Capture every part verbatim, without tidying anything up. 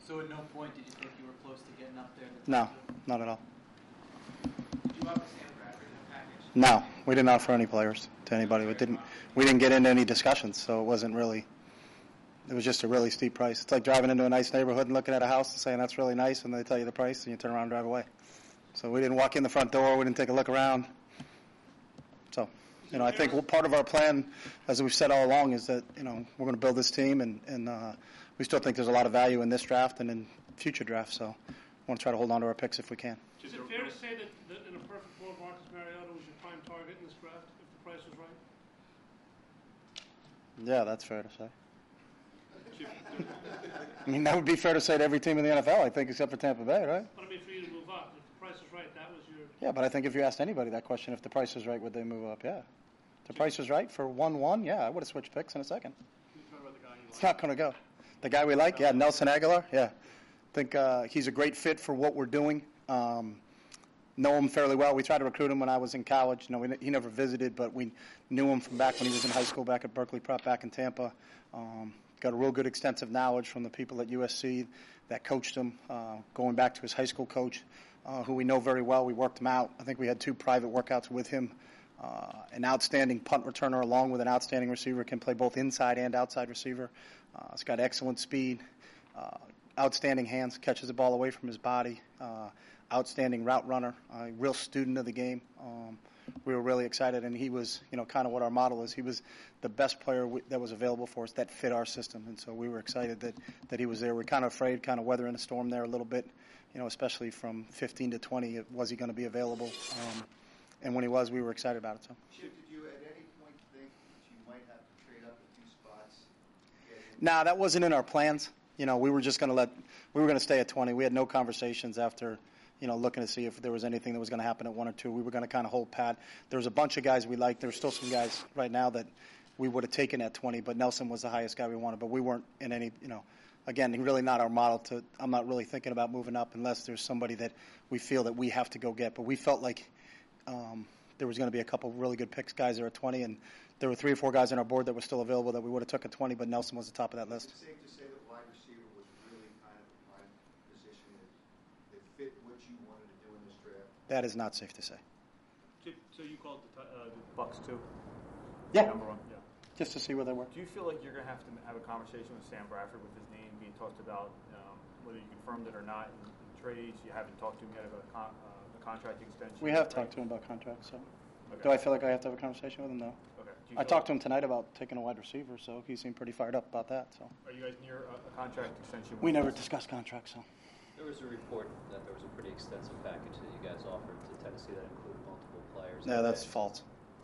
So at no point did you think you were close to getting up there? In the No, not at all. Did you offer Sam Bradford in the package? No, we didn't offer any players to anybody. We didn't. We didn't get into any discussions, so it wasn't really. It was just a really steep price. It's like driving into a nice neighborhood and looking at a house and saying that's really nice, and they tell you the price, and you turn around and drive away. So we didn't walk in the front door. We didn't take a look around. So, you know, I think part of our plan, as we've said all along, is that, you know, we're going to build this team, and, and uh, we still think there's a lot of value in this draft and in future drafts. So I want to try to hold on to our picks if we can. Is it fair to say that, that in a perfect world, Marcus Mariota was your prime target in this draft if the price was right? Yeah, that's fair to say. I mean, that would be fair to say to every team in the N F L, I think, except for Tampa Bay, right? But I mean, for you to move up, if the price is right, that was your... Yeah, but I think if you asked anybody that question, if the price was right, would they move up? Yeah. If the price was right for one one, yeah, I would have switched picks in a second. It's not going to go. The guy we like, yeah, Nelson Aguilar, yeah. I think uh, he's a great fit for what we're doing. Um, know him fairly well. We tried to recruit him when I was in college. You know, we, he never visited, but we knew him from back when he was in high school, back at Berkeley Prep, back in Tampa. Um, got a real good extensive knowledge from the people at U S C that coached him, uh, going back to his high school coach, uh, who we know very well. We worked him out. I think we had two private workouts with him. Uh, an outstanding punt returner along with an outstanding receiver, can play both inside and outside receiver. Uh, he's got excellent speed, uh, outstanding hands, catches the ball away from his body, uh, outstanding route runner, a uh, real student of the game. Um, we were really excited, and he was, you know, kind of what our model is. He was the best player w- that was available for us that fit our system, and so we were excited that, that he was there. We're kind of afraid, kind of weathering a storm there a little bit, you know, especially from fifteen to twenty. Was he going to be available? Um, and when he was, we were excited about it. So. Chip, did you at any point think that you might have to trade up a few spots? Nah, that wasn't in our plans. You know, we were just going to let we were going to stay at twenty. We had no conversations after, you know, looking to see if there was anything that was going to happen at one or two. We were going to kind of hold pat. There was a bunch of guys we liked. There's still some guys right now that we would have taken at twenty, but Nelson was the highest guy we wanted. But we weren't in any, you know, again, really not our model to. I'm not really thinking about moving up unless there's somebody that we feel that we have to go get. But we felt like um, there was going to be a couple really good picks, guys that are at twenty, and there were three or four guys on our board that were still available that we would have took at twenty, but Nelson was the top of that list. Is it safe to say that wide receiver was really kind of a prime position that, that fit what you wanted to do in this draft? That is not safe to say. So you called the, uh, the Bucks too? Yeah. Number one, yeah. Just to see where they were. Do you feel like you're going to have to have a conversation with Sam Bradford with his name being talked about, um, whether you confirmed it or not in, in trades? You haven't talked to him yet about a, con- uh, a contract extension? We have right? talked to him about contracts. So, okay. Do I feel like I have to have a conversation with him? No. Okay. I talked to him tonight about taking a wide receiver, so he seemed pretty fired up about that. So. Are you guys near a, a contract extension? We never discussed contracts, so. There was a report that there was a pretty extensive package that you guys offered to Tennessee that included multiple players. No, that's false.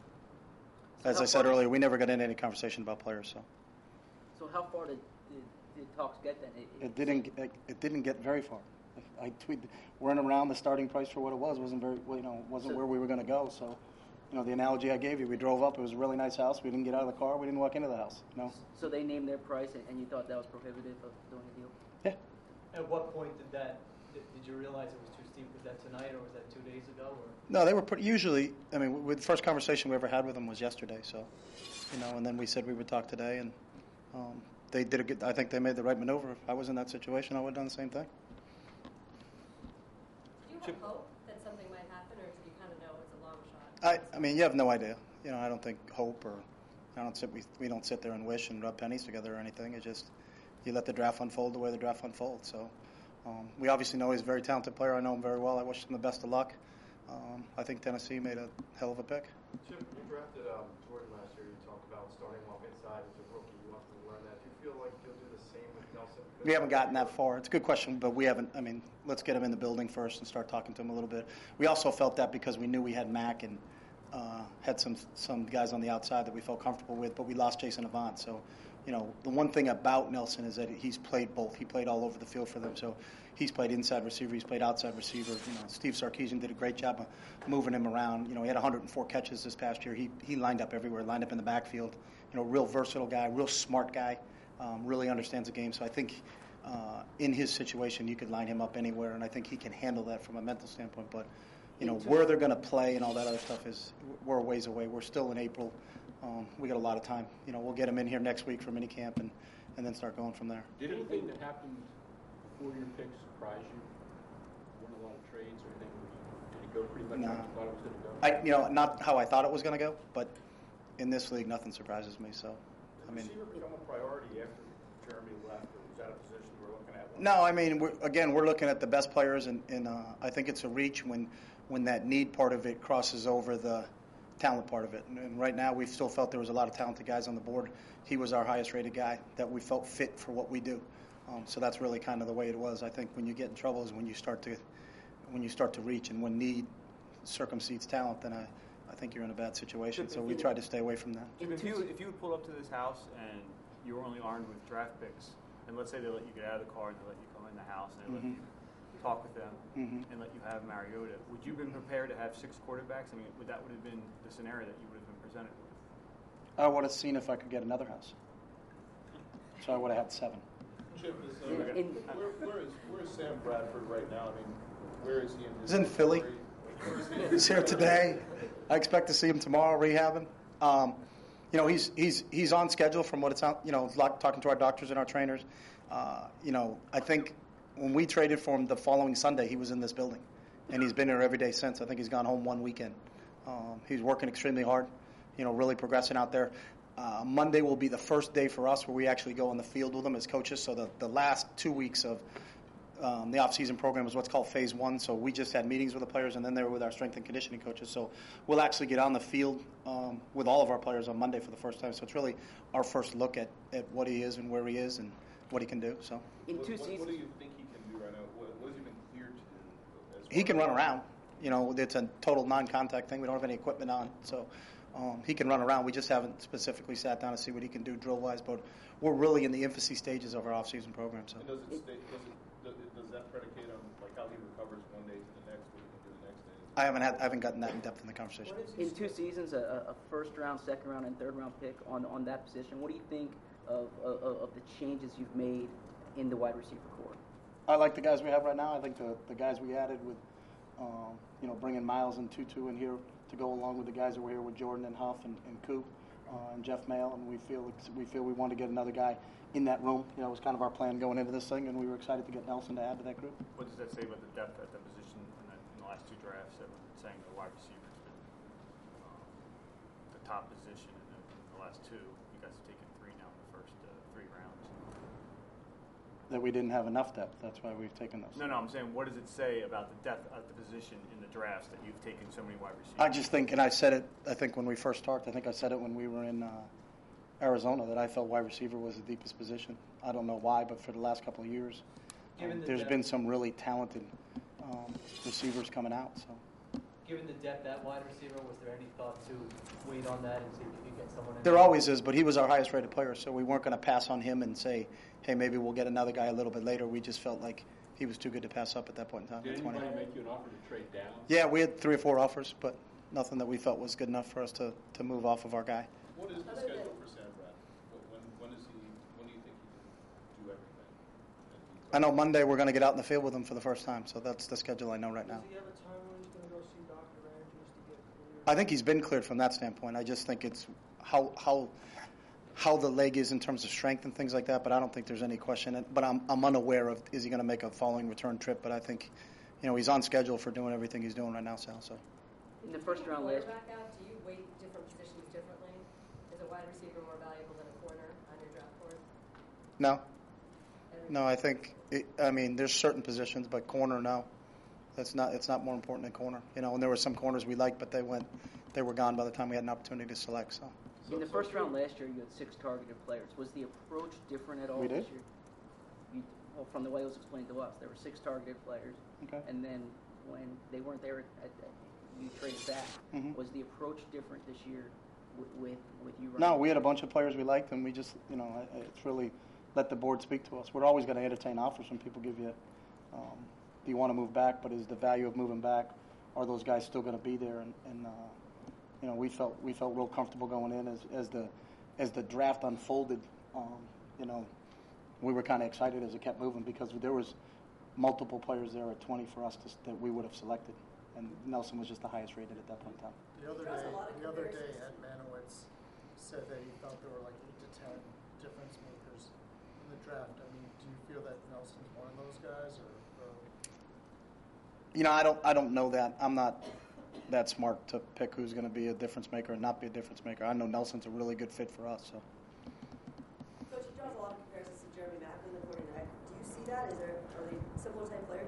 So As I said earlier, we never got into any conversation about players. So. So how far did, did, did talks get then? It, It didn't. It, it didn't get very far. I tweeted, we're in around the starting price for what it was. wasn't very, you know, wasn't So- where we were going to go. So, you know, the analogy I gave you, we drove up. It was a really nice house. We didn't get out of the car. We didn't walk into the house. You know. So they named their price, and, and you thought that was prohibitive of doing a deal? Yeah. At what point did that, did, did you realize it was too steep? Was that tonight or was that two days ago? Or? No, they were pretty, usually, I mean, with the first conversation we ever had with them was yesterday, so, you know, and then we said we would talk today, and um, they did a good, I think they made the right maneuver. If I was in that situation, I would have done the same thing. Do you have hope that something might happen, or do you kind of know it's a long shot? I, I mean, you have no idea. You know, I don't think hope or, I don't sit, we, we don't sit there and wish and rub pennies together or anything. It's just, you let the draft unfold the way the draft unfolds, so. Um, we obviously know he's a very talented player. I know him very well. I wish him the best of luck. Um, I think Tennessee made a hell of a pick. Chip, you drafted um, Jordan last year. You talked about starting off inside as a rookie. You want to learn that. Do you feel like you'll do the same with Nelson? We haven't gotten that far. It's a good question, but we haven't. I mean, let's get him in the building first and start talking to him a little bit. We also felt that because we knew we had Mack and uh, had some some guys on the outside that we felt comfortable with, but we lost Jason Avant. So, you know, the one thing about Nelson is that he's played both. He played all over the field for them. So he's played inside receiver. He's played outside receiver. You know, Steve Sarkisian did a great job of moving him around. You know, he had one hundred four catches this past year. He he lined up everywhere, lined up in the backfield. You know, real versatile guy, real smart guy, um, really understands the game. So I think uh, in his situation, you could line him up anywhere, and I think he can handle that from a mental standpoint. But, you know, where they're going to play and all that other stuff is we're a ways away. We're still in April. Um, we got a lot of time. You know, we'll get him in here next week for minicamp and, and then start going from there. Did anything that happened four of your picks surprise you? Weren't a lot of trades or anything? Did it go pretty much No. how you thought it was going to go? I, you know, not how I thought it was going to go, but in this league, nothing surprises me. So, I Did mean, receiver become a priority after Jeremy left, or was that a position we're looking at? no, I mean, we're, again, we're looking at the best players, and, and uh, I think it's a reach when when that need part of it crosses over the talent part of it. And, and right now, we still felt there was a lot of talented guys on the board. He was our highest rated guy that we felt fit for what we do. Um, so that's really kind of the way it was. I think when you get in trouble is when you start to when you start to reach, and when need circumcedes talent, then I, I think you're in a bad situation. So we tried to stay away from that. If you if you would pull up to this house and you were only armed with draft picks, and let's say they let you get out of the car and they let you come in the house and they Mhm. let you talk with them Mhm. and let you have Mariota, would you have been prepared to have six quarterbacks? I mean, would that would have been the scenario that you would have been presented with? I would have seen if I could get another house. So I would have had seven. Chip, is, uh, In- in- where, where is where is Sam Bradford right now? I mean, where is he in his He's in Philly. career? Where is he in He's here today. I expect to see him tomorrow rehabbing. Um, you know, he's he's he's on schedule from what it's out. You know, like talking to our doctors and our trainers. Uh, you know, I think when we traded for him the following Sunday, he was in this building, and he's been here every day since. I think he's gone home one weekend. Um, he's working extremely hard. You know, really progressing out there. Uh, Monday will be the first day for us where we actually go on the field with them as coaches. So the, the last two weeks of um, the off-season program is what's called phase one. So we just had meetings with the players, and then they were with our strength and conditioning coaches. So we'll actually get on the field um, with all of our players on Monday for the first time. So it's really our first look at, at what he is and where he is and what he can do. So In What, two what, seasons, what do you think he can do right now? What, what has he been cleared to do? As he far can as- run around. You know, it's a total non-contact thing. We don't have any equipment on, so um, he can run around. We just haven't specifically sat down to see what he can do drill-wise, but we're really in the infancy stages of our off-season program. So And does it, stay, does, it, does, it, does that predicate on like how he recovers one day to the next, what he can do the next day? I haven't had, I haven't gotten that in depth in the conversation. in two seasons, a, a first round, second round, and third round pick on, on that position. What do you think of, of, of the changes you've made in the wide receiver core? I like the guys we have right now. I think the, the guys we added with, um, you know, bringing Miles and Tutu in here to go along with the guys that were here with Jordan and Huff and, and Coop uh, and Jeff Mail, and we feel we feel we want to get another guy in that room. You know, it was kind of our plan going into this thing, and we were excited to get Nelson to add to that group. What does that say about the depth at the position in the, in the last two drafts? That we're saying the wide receiver has been um, the top position in the, in the last two. You guys have taken three now in the first uh, three rounds. That we didn't have enough depth. That's why we've taken those. No, no, I'm saying what does it say about the depth at the position in the drafts that you've taken so many wide receivers? I just think, and I said it, I think when we first started, I think I said it when we were in uh, Arizona, that I felt wide receiver was the deepest position. I don't know why, but for the last couple of years, um, Given the there's depth- been some really talented um, receivers coming out. So Given the depth at wide receiver, was there any thought to wait on that and see if you could get someone in? there always is, but he was our highest rated player, so we weren't going to pass on him and say, hey, maybe we'll get another guy a little bit later. We just felt like he was too good to pass up at that point in time. Did at twenty. anybody make you an offer to trade down? Yeah, we had three or four offers, but nothing that we felt was good enough for us to, to move off of our guy. What is the schedule for Sam Bradford? What, when, when is he? When do you think he can do everything? I know Monday we're going to get out in the field with him for the first time, so that's the schedule I know right now. Does he have a time when he's going to go see Doctor Andrews to get cleared? I think he's been cleared from that standpoint. I just think it's how how how the leg is in terms of strength and things like that. But I don't think there's any question. But I'm I'm unaware of is he going to make a following return trip. But I think, you know, he's on schedule for doing everything he's doing right now, Sal. So In the first round last Quarterback out, do you weight different positions differently? Is a wide receiver more valuable than a corner on your draft board? no, Every- no. I think it, I mean there's certain positions, but corner no. That's not it's not more important than corner. You know, and there were some corners we liked, but they went they were gone by the time we had an opportunity to select. So in the first round last year, you had six targeted players. Was the approach different at all We did. this year? You, well, from the way it was explained to us, there were six targeted players, okay. and then when they weren't there, at, at, you traded back. Mhm. Was the approach different this year with with, with you? No, running? we had a bunch of players we liked, and we just, you know, I- I- it's really let the board speak to us. We're always going to entertain offers when people give you, um, do you want to move back, but is the value of moving back, are those guys still going to be there? And, and uh, you know, we felt we felt real comfortable going in as, as the as the draft unfolded. Um, you know, we were kind of excited as it kept moving because there was multiple players there at twenty for us to, that we would have selected, and Nelson was just the highest rated at that point in time. The other There's day, a lot of the other day, comparisons. Ed Manowitz said that he thought there were like eight to ten difference makers in the draft. I mean, do you feel feel that Nelson's one of those guys, or, or You know, I don't I don't know that. I'm not that smart to pick who's going to be a difference maker and not be a difference maker. I know Nelson's a really good fit for us. So. Coach, he draws a lot of comparisons to Jeremy Macklin, the quarterback. Do you see that? Is there are they similar type players?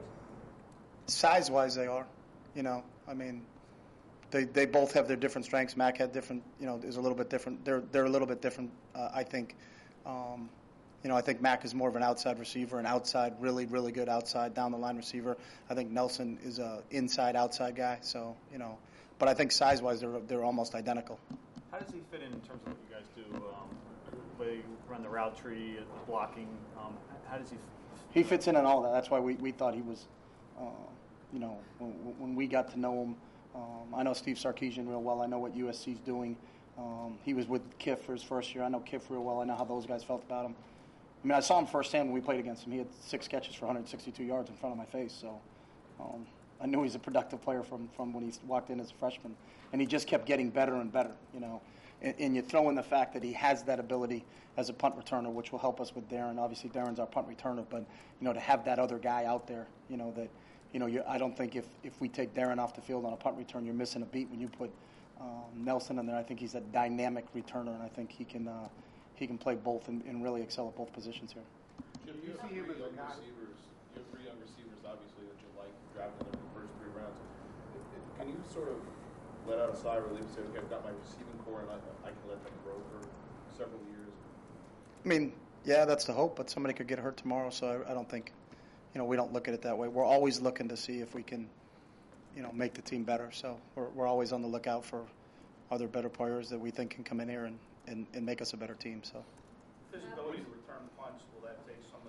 Size-wise, they are. You know, I mean, they they both have their different strengths. Mac had different, you know, is a little bit different. They're they're a little bit different. Uh, I think, um, you know, I think Mac is more of an outside receiver, an outside, really really good outside down the line receiver. I think Nelson is a inside outside guy. So you know, but I think size-wise, they're they're almost identical. How does he fit in in terms of what you guys do? Um, the way you run the route tree, the blocking. Um, how does he? F- He fits in on all that. That's why we, we thought he was, uh, you know, when, when we got to know him. Um, I know Steve Sarkisian real well. I know what U S C's doing. Um, he was with Kiff for his first year. I know Kiff real well. I know how those guys felt about him. I mean, I saw him firsthand when we played against him. He had six catches for one hundred sixty-two yards in front of my face. So um, I knew he's a productive player from, from when he walked in as a freshman. And he just kept getting better and better, you know. And, and you throw in the fact that he has that ability as a punt returner, which will help us with Darren. Obviously, Darren's our punt returner, but, you know, to have that other guy out there, you know, that, you know, you, I don't think if, if we take Darren off the field on a punt return, you're missing a beat when you put um, Nelson in there. I think he's a dynamic returner, and I think he can uh, he can play both and, and really excel at both positions here. Jim, you see him as young receivers. You have three young receivers, obviously, that you like, drafting them in the first three rounds. Can you sort of let out a sigh of relief and say, okay, I've got my receiving core, and I, I can let them grow for several years? I mean, yeah, that's the hope, but somebody could get hurt tomorrow, so I, I don't think, you know, we don't look at it that way. We're always looking to see if we can, you know, make the team better. So we're, we're always on the lookout for other better players that we think can come in here and, and, and make us a better team. So. Physicality to return punts, will that take some of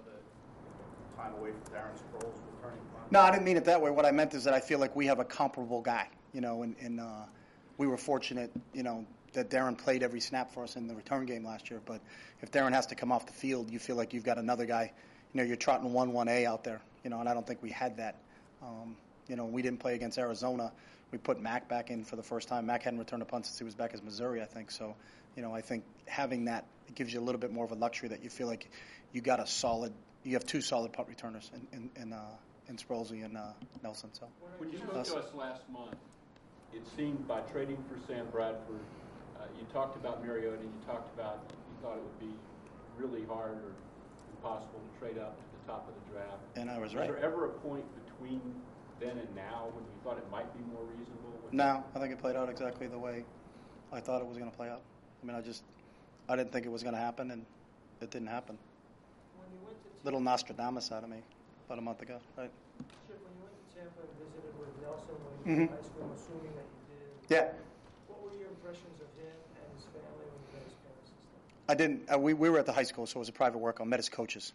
the time away from Darren Sproles returning punts? No, I didn't mean it that way. What I meant is that I feel like we have a comparable guy, you know, and, and uh, we were fortunate, you know, that Darren played every snap for us in the return game last year. But if Darren has to come off the field, you feel like you've got another guy. You know, you're trotting one one A out there, you know, and I don't think we had that. Um, you know, we didn't play against Arizona. We put Mac back in for the first time. Mac hadn't returned a punt since he was back as Missouri, I think. So, you know, I think having that, it gives you a little bit more of a luxury that you feel like you got a solid, you have two solid punt returners in, in, in, uh, in Sproulsy and uh, Nelson. So. When you spoke to us last month, it seemed by trading for Sam Bradford, uh, you talked about Mariota, and you talked about you thought it would be really hard or impossible to trade up to the top of the draft. And I was right. Was there ever a point between then and now when you thought it might be more reasonable? No, I think it played out exactly the way I thought it was going to play out. I mean, I just, I didn't think it was going to happen, and it didn't happen. When you went to Little Nostradamus out of me about a month ago, right? Chip, when you went to Tampa and visited with Nelson when you Mhm. were in high school, I'm assuming that you did. Yeah. What were your impressions of him and his family when you met his parents and stuff? I didn't. Uh, we we were at the high school, so it was a private work. I met his coaches,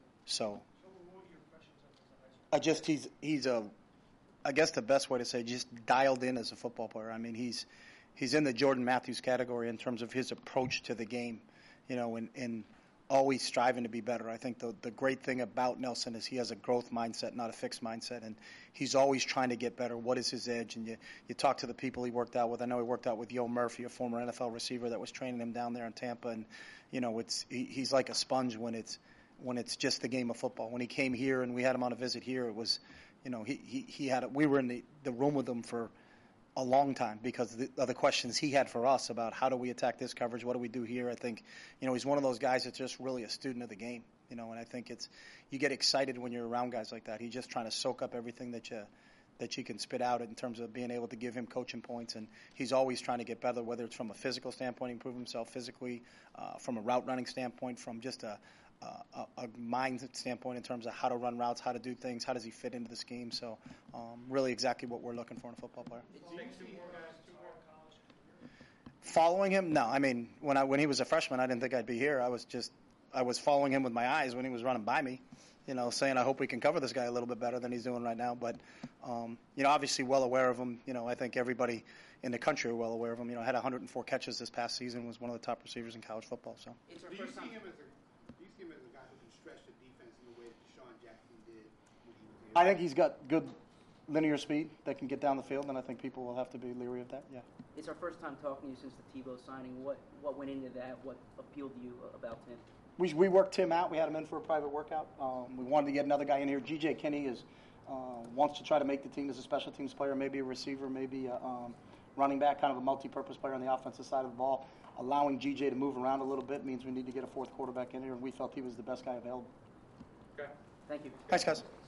so. So what were your impressions of him as a high school? I just he's he's a, I guess the best way to say, just dialed in as a football player. I mean, he's he's in the Jordan Matthews category in terms of his approach to the game, you know, and, and always striving to be better. I think the the great thing about Nelson is he has a growth mindset, not a fixed mindset, and he's always trying to get better. What is his edge? And you you talk to the people he worked out with. I know he worked out with Yo Murphy, a former N F L receiver that was training him down there in Tampa, and you know, it's he, he's like a sponge when it's when it's just the game of football. When he came here and we had him on a visit here, it was, you know, he he, he had a, we were in the, the room with him for a long time because the, of the questions he had for us about how do we attack this coverage, what do we do here. I think, you know, he's one of those guys that's just really a student of the game, you know, and I think it's, you get excited when you're around guys like that. He's just trying to soak up everything that you that you can spit out in terms of being able to give him coaching points, and he's always trying to get better, whether it's from a physical standpoint, improve himself physically, uh, from a route running standpoint, from just a Uh, a, a mindset standpoint in terms of how to run routes, how to do things, how does he fit into the scheme. So um, really exactly what we're looking for in a football player. Following him? No. I mean, when I when he was a freshman, I didn't think I'd be here. I was just, I was following him with my eyes when he was running by me, you know, saying I hope we can cover this guy a little bit better than he's doing right now. But, um, you know, obviously well aware of him. You know, I think everybody in the country are well aware of him. You know, had one hundred four catches this past season, was one of the top receivers in college football. So. It's our first time. Him as a guy who can stretch the defense in the way that Deshaun Jackson did when he was I think he's got good linear speed that can get down the field, and I think people will have to be leery of that. Yeah. It's our first time talking to you since the Tebow signing. What what went into that? What appealed to you about him? we, we worked Tim out. We had him in for a private workout. Um, we wanted to get another guy in here. G J Kinney is uh, wants to try to make the team as a special teams player, maybe a receiver, maybe a um, running back, kind of a multi-purpose player on the offensive side of the ball. Allowing G J to move around a little bit means we need to get a fourth quarterback in here, and we felt he was the best guy available. Okay. Thank you. Thanks, guys.